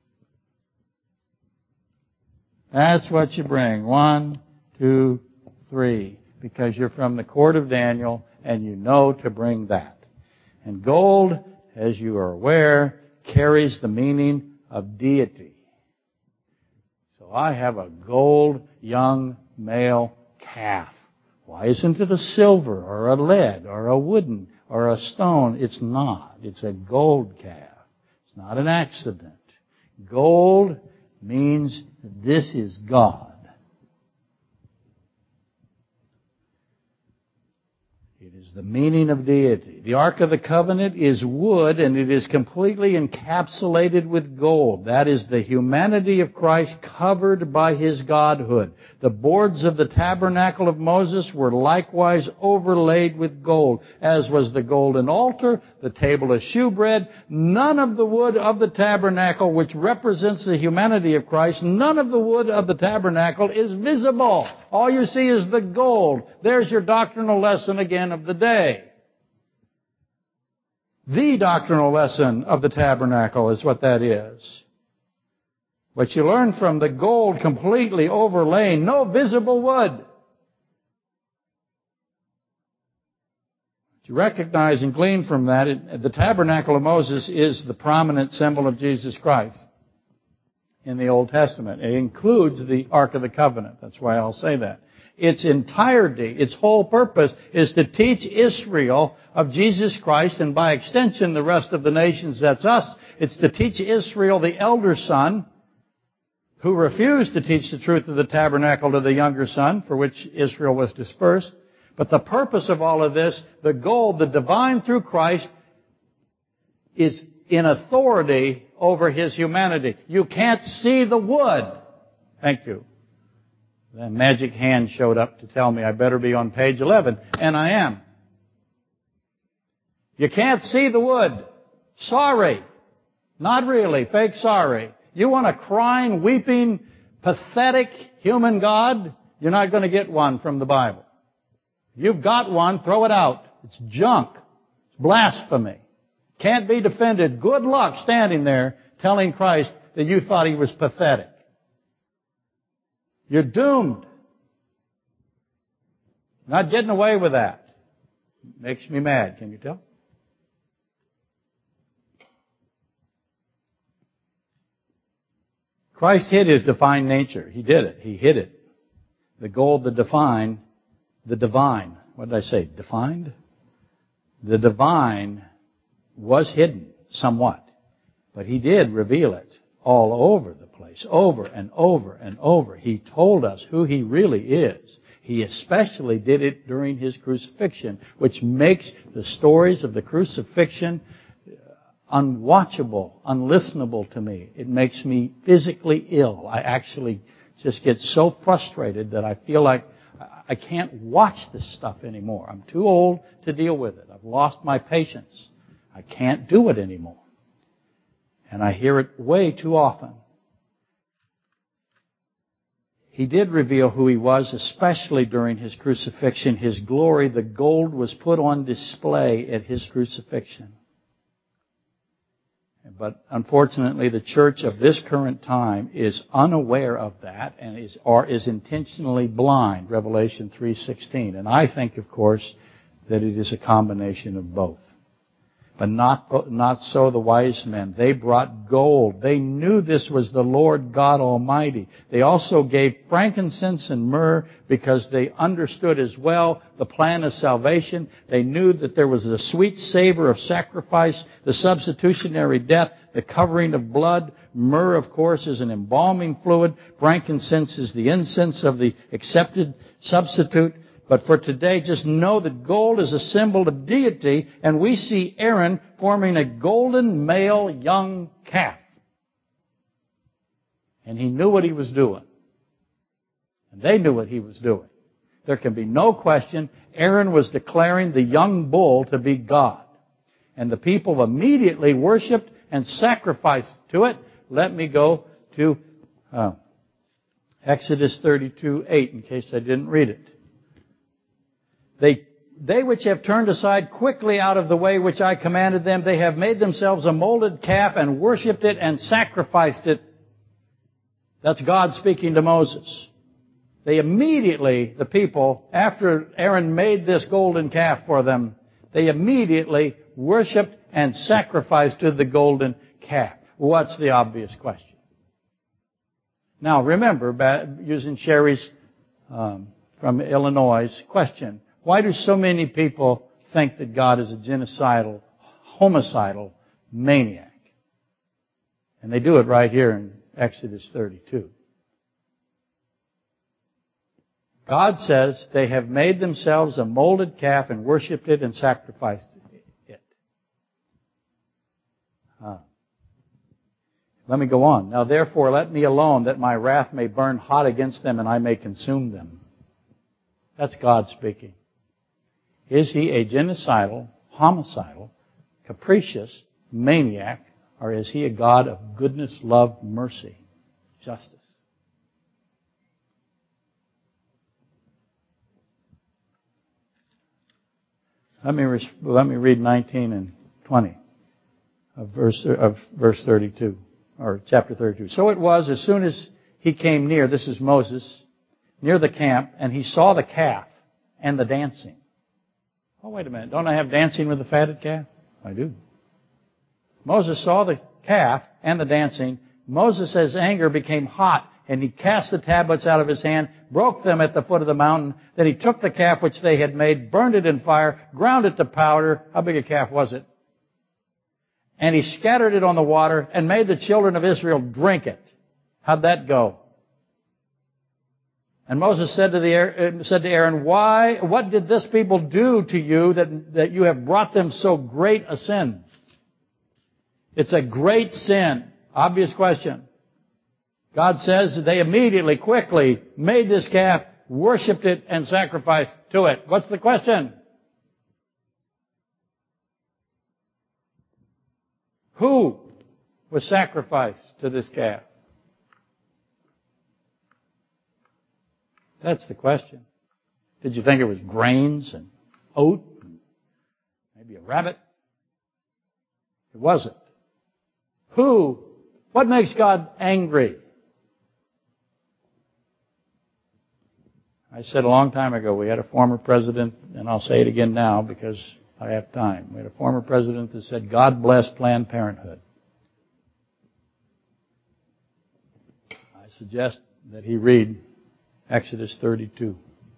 [SPEAKER 1] That's what you bring. 1, 2, 3. Because you're from the court of Daniel and you know to bring that. And gold, as you are aware, carries the meaning of deity. So I have a gold young male calf. Why isn't it a silver or a lead or a wooden or a stone? It's not. It's a gold calf. It's not an accident. Gold means this is God. It is the meaning of deity. The Ark of the Covenant is wood, and it is completely encapsulated with gold. That is the humanity of Christ covered by His godhood. The boards of the tabernacle of Moses were likewise overlaid with gold, as was the golden altar, the table of shewbread. None of the wood of the tabernacle, which represents the humanity of Christ, none of the wood of the tabernacle is visible. All you see is the gold. There's your doctrinal lesson again of the day. The doctrinal lesson of the tabernacle is what that is. But you learn from the gold completely overlaying, no visible wood. To recognize and glean from that, the tabernacle of Moses is the prominent symbol of Jesus Christ in the Old Testament. It includes the Ark of the Covenant. That's why I'll say that. Its entirety, its whole purpose is to teach Israel of Jesus Christ, and by extension the rest of the nations, that's us. It's to teach Israel, the elder son, who refused to teach the truth of the tabernacle to the younger son, for which Israel was dispersed. But the purpose of all of this, the gold, the divine through Christ, is in authority over His humanity. You can't see the wood. Thank you. The magic hand showed up to tell me I better be on page 11, and I am. You can't see the wood. Sorry. Not really. Fake sorry. You want a crying, weeping, pathetic human God? You're not going to get one from the Bible. If you've got one, throw it out. It's junk. It's blasphemy. Can't be defended. Good luck standing there telling Christ that you thought He was pathetic. You're doomed. Not getting away with that. Makes me mad, can you tell? Christ hid His divine nature. He did it. He hid it. The gold, the divine. What did I say? Defined? The divine was hidden somewhat. But He did reveal it all over the place, over and over and over. He told us who He really is. He especially did it during His crucifixion, which makes the stories of the crucifixion unwatchable, unlistenable to me. It makes me physically ill. I actually just get so frustrated that I feel like I can't watch this stuff anymore. I'm too old to deal with it. I've lost my patience. I can't do it anymore. And I hear it way too often. He did reveal who He was, especially during His crucifixion. His glory, the gold, was put on display at His crucifixion. But unfortunately, the church of this current time is unaware of that and is intentionally blind, Revelation 3:16. And I think, of course, that it is a combination of both. But not so the wise men. They brought gold. They knew this was the Lord God Almighty. They also gave frankincense and myrrh because they understood as well the plan of salvation. They knew that there was a sweet savor of sacrifice, the substitutionary death, the covering of blood. Myrrh, of course, is an embalming fluid. Frankincense is the incense of the accepted substitute. But for today, just know that gold is a symbol of deity, and we see Aaron forming a golden male young calf. And he knew what he was doing. And they knew what he was doing. There can be no question, Aaron was declaring the young bull to be God. And the people immediately worshipped and sacrificed to it. Let me go to Exodus 32:8 in case I didn't read it. They which have turned aside quickly out of the way which I commanded them, they have made themselves a molded calf and worshipped it and sacrificed it. That's God speaking to Moses. They immediately, the people, after Aaron made this golden calf for them, they immediately worshipped and sacrificed to the golden calf. What's the obvious question? Now remember, using Sherry's from Illinois' question, why do so many people think that God is a genocidal, homicidal maniac? And they do it right here in Exodus 32. God says they have made themselves a molded calf and worshipped it and sacrificed it. Let me go on. Now therefore let me alone that my wrath may burn hot against them and I may consume them. That's God speaking. Is He a genocidal, homicidal, capricious maniac, or is He a God of goodness, love, mercy, justice? Let me read 19 and 20 of verse 32, or chapter 32. So it was, as soon as he came near, this is Moses, near the camp, and he saw the calf and the dancing. Oh, wait a minute. Don't I have dancing with the fatted calf? I do. Moses saw the calf and the dancing. Moses' anger became hot, and he cast the tablets out of his hand, broke them at the foot of the mountain. Then he took the calf which they had made, burned it in fire, ground it to powder. How big a calf was it? And he scattered it on the water and made the children of Israel drink it. How'd that go? And Moses said to Aaron, what did this people do to you that you have brought them so great a sin? It's a great sin. Obvious question. God says that they immediately, quickly made this calf, worshipped it, and sacrificed to it. What's the question? Who was sacrificed to this calf? That's the question. Did you think it was grains and oat and maybe a rabbit? It wasn't. Who? What makes God angry? I said a long time ago, we had a former president, and I'll say it again now because I have time. We had a former president that said, God bless Planned Parenthood. I suggest that he read Exodus 32.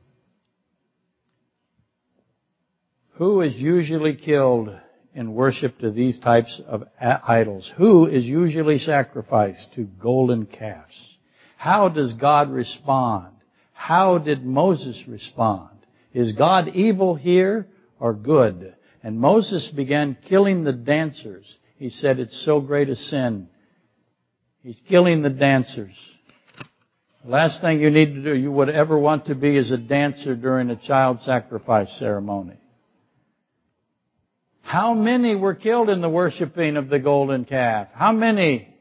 [SPEAKER 1] Who is usually killed in worship to these types of idols? Who is usually sacrificed to golden calves? How does God respond? How did Moses respond? Is God evil here or good? And Moses began killing the dancers. He said it's so great a sin. He's killing the dancers. The last thing you need to do, you would ever want to be, is a dancer during a child sacrifice ceremony. How many were killed in the worshiping of the golden calf? How many?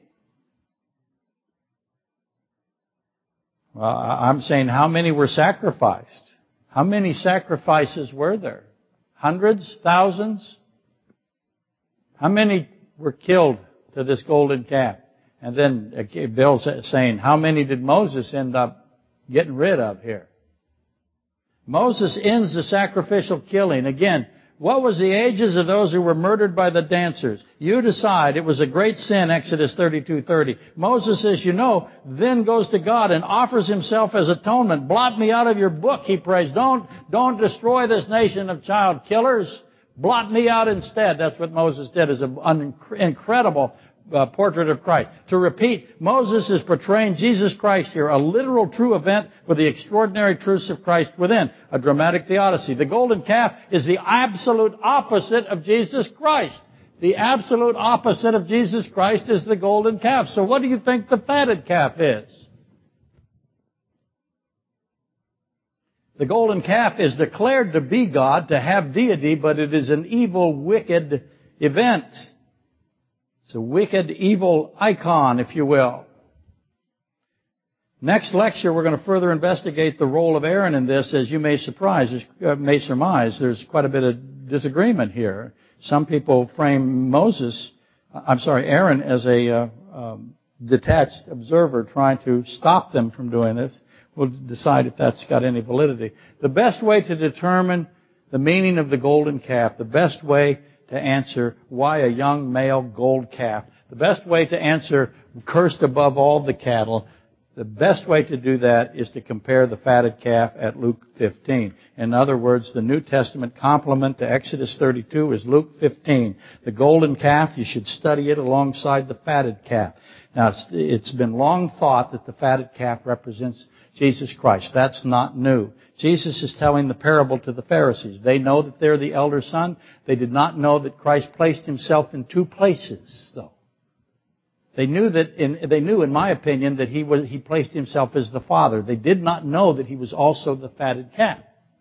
[SPEAKER 1] Well, I'm saying how many were sacrificed? How many sacrifices were there? Hundreds? Thousands? How many were killed to this golden calf? And then Bill's saying, how many did Moses end up getting rid of here? Moses ends the sacrificial killing. Again, what was the ages of those who were murdered by the dancers? You decide. It was a great sin, Exodus 32:30. Moses says, then goes to God and offers himself as atonement. Blot me out of your book, he prays. Don't destroy this nation of child killers. Blot me out instead. That's what Moses did. Is an incredible portrait of Christ. To repeat, Moses is portraying Jesus Christ here, a literal true event with the extraordinary truths of Christ within, a dramatic theodicy. The golden calf is the absolute opposite of Jesus Christ. The absolute opposite of Jesus Christ is the golden calf. So what do you think the fatted calf is? The golden calf is declared to be God, to have deity, but it is an evil, wicked event. It's a wicked, evil icon, if you will. Next lecture, we're going to further investigate the role of Aaron in this. As you may surmise, there's quite a bit of disagreement here. Some people frame Aaron as a detached observer trying to stop them from doing this. We'll decide if that's got any validity. The best way to determine the meaning of the golden calf, the best way to answer why a young male gold calf, the best way to answer cursed above all the cattle, the best way to do that is to compare the fatted calf at Luke 15. In other words, the New Testament complement to Exodus 32 is Luke 15. The golden calf, you should study it alongside the fatted calf. Now, it's been long thought that the fatted calf represents Jesus Christ. That's not new. Jesus is telling the parable to the Pharisees. They know that they're the elder son. They did not know that Christ placed himself in two places, though. They knew, in my opinion, that he placed himself as the Father. They did not know that he was also the fatted calf.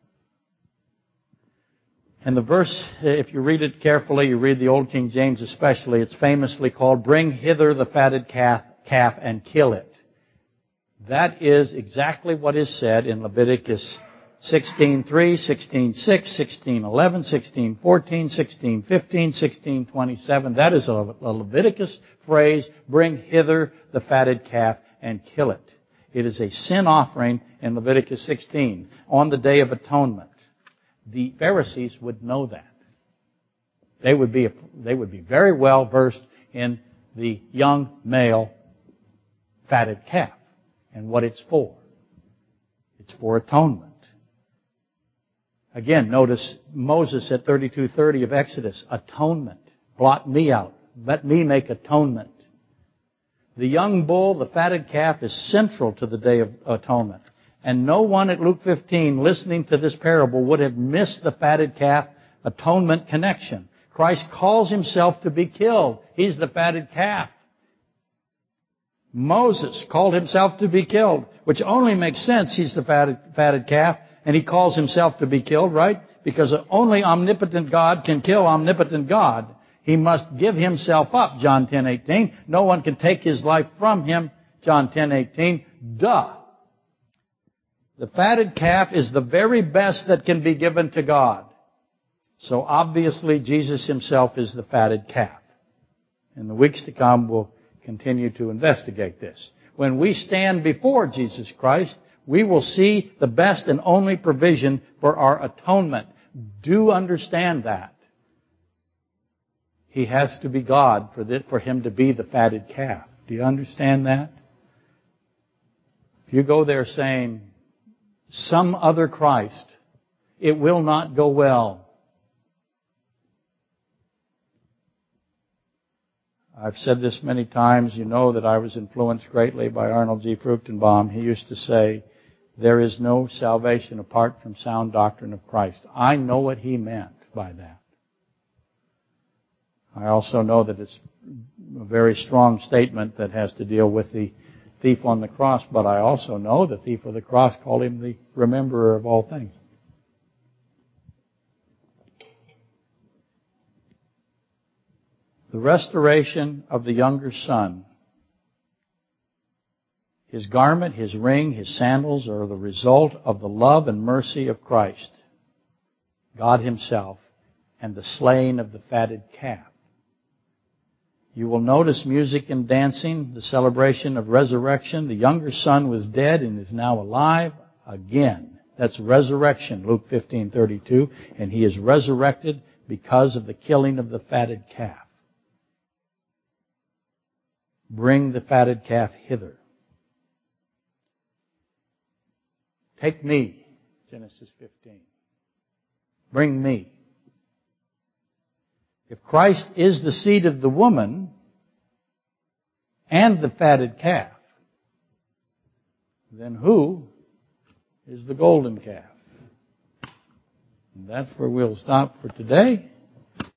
[SPEAKER 1] And the verse, if you read it carefully, you read the Old King James especially, it's famously called, "Bring hither the fatted calf and kill it." That is exactly what is said in Leviticus 16:3, 16:6, 16:11, 16:14, 16:15, 16:27. That is a Leviticus phrase, "Bring hither the fatted calf and kill it." It is a sin offering in Leviticus 16 on the Day of Atonement. The Pharisees would know that. They would be very well versed in the young male fatted calf and what it's for. It's for atonement. Again, notice Moses at 32:30 of Exodus, atonement. Blot me out. Let me make atonement. The young bull, the fatted calf, is central to the Day of Atonement. And no one at Luke 15 listening to this parable would have missed the fatted calf atonement connection. Christ calls himself to be killed. He's the fatted calf. Moses called himself to be killed, which only makes sense. He's the fatted calf, and he calls himself to be killed, right? Because only omnipotent God can kill omnipotent God. He must give himself up, John 10:18. No one can take his life from him, John 10:18. Duh. The fatted calf is the very best that can be given to God. So obviously Jesus himself is the fatted calf. In the weeks to come, we'll continue to investigate this. When we stand before Jesus Christ, we will see the best and only provision for our atonement. Do understand that. He has to be God for him to be the fatted calf. Do you understand that? If you go there saying, some other Christ, it will not go well. I've said this many times. You know that I was influenced greatly by Arnold G. Fruchtenbaum. He used to say, there is no salvation apart from sound doctrine of Christ. I know what he meant by that. I also know that it's a very strong statement that has to deal with the thief on the cross, but I also know the thief of the cross called him the rememberer of all things. The restoration of the younger son. His garment, his ring, his sandals are the result of the love and mercy of Christ, God Himself, and the slaying of the fatted calf. You will notice music and dancing, the celebration of resurrection. The younger son was dead and is now alive again. That's resurrection, Luke 15:32. And he is resurrected because of the killing of the fatted calf. Bring the fatted calf hither. Take me, Genesis 15. Bring me. If Christ is the seed of the woman and the fatted calf, then who is the golden calf? And that's where we'll stop for today.